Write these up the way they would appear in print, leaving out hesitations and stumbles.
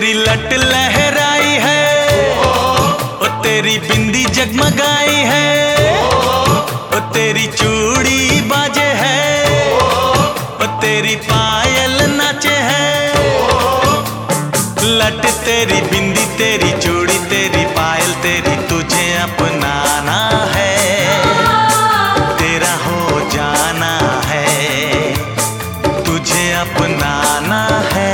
तेरी लट लहराई है, ओ तेरी बिंदी जगमगाई है, ओ तेरी चूड़ी बाजे है, ओ तेरी पायल नाचे है। लट तेरी बिंदी तेरी चूड़ी तेरी पायल तेरी तुझे अपनाना है, तेरा हो जाना है, तुझे अपनाना है,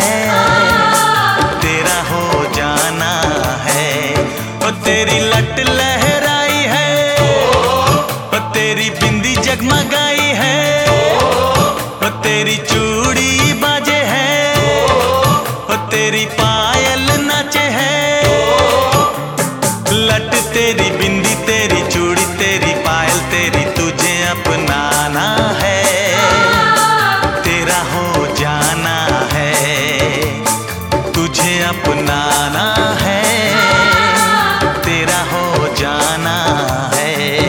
तेरा हो जाना है। ओ तेरी लट लहराई है, ओ तेरी बिंदी जगमगाई है, ओ तेरी चूड़ी बाजे है, ओ तेरी पायल नाचे है। लट तेरी बिंदी तेरी चूड़ी तेरी पायल तेरी तुझे अपनाना है, तेरा हो जाना है, तुझे अपनाना है, तेरा हो जाना है।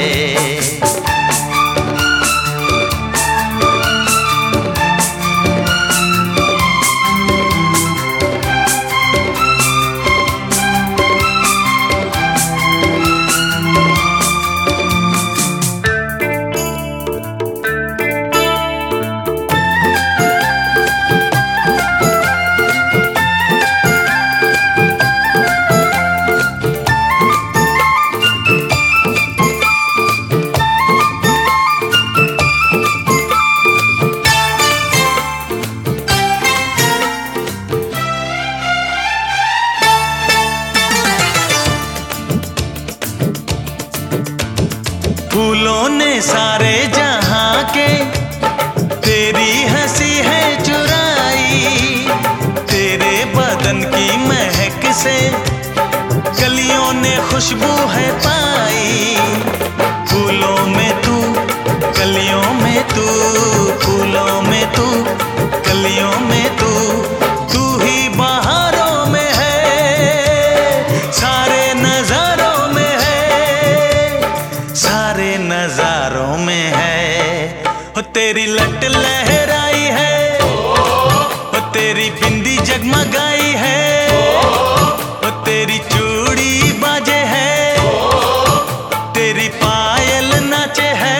फूलों ने सारे जहां के तेरी हंसी है चुराई, तेरे बदन की महक से कलियों ने खुशबू है पाई। फूलों में तू कलियों में तू, फूलों में तू कलियों में तू, तू ही बहारों में है, सारे नजारों में है, सारे नजारों में है। ओ तेरी लट लहराई है, ओ तेरी बिंदी जगमगाई है, ओ तेरी चूड़ी बाजे है, तेरी पायल नाचे है।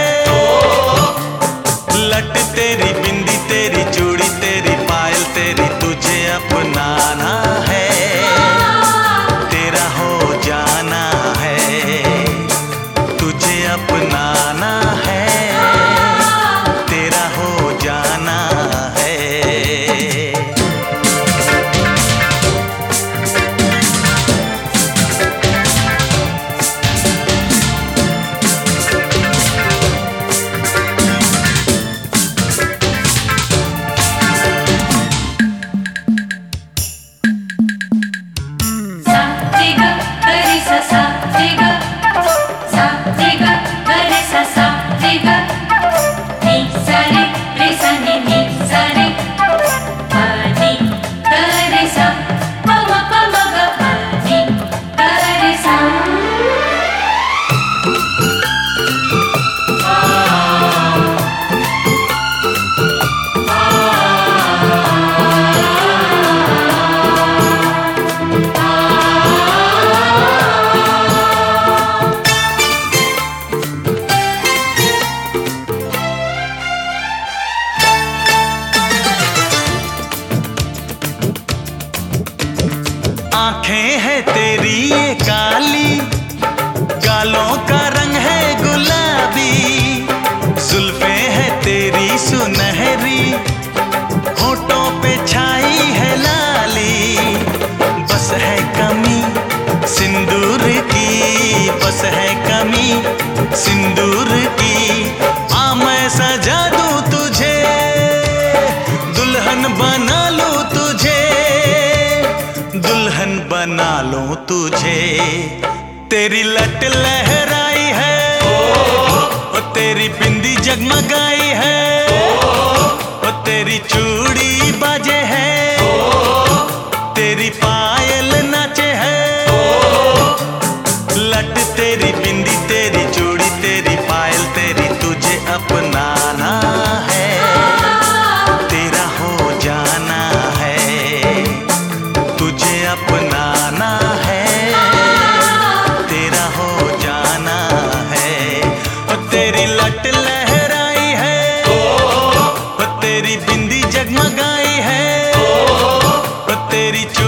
लट तेरी बिंदी तेरी चूड़ी तेरी पायल तेरी तुझे अपनाना है, तेरा हो जाना है, तुझे अपनाना है, तेरा हो जाना है। आंखें है तेरी ये काली, गालों का रंग है गुलाबी, जुल्फे है तेरी सुनहरी, होठों पे छाई है लाली। बस है कमी सिंदूर की, बस है कमी सिंदूर की, आ मैं सजा दूं तुझे, दुल्हन बना लूं तुझे, दुल्हन बना लूं तुझे। तेरी लट लहराई है, ओ तेरी बिंदी जगमगाई है, ओ तेरी चूड़ी बाजे है, तेरी पायल नाचे है। लट तेरी बिंदी तेरी चूड़ी तेरी पायल तेरी तुझे अपनाना है, तेरा हो जाना है, तुझे अपना तेरी